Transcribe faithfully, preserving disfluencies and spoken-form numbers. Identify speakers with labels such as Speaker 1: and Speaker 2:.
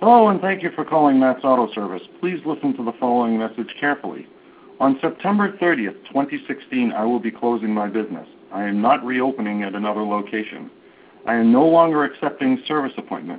Speaker 1: Hello, and thank you for calling Matt's Auto Service. Please listen to the following message carefully. On September thirtieth, twenty sixteen, I will be closing my business. I am not reopening at another location. I am no longer accepting service appointments.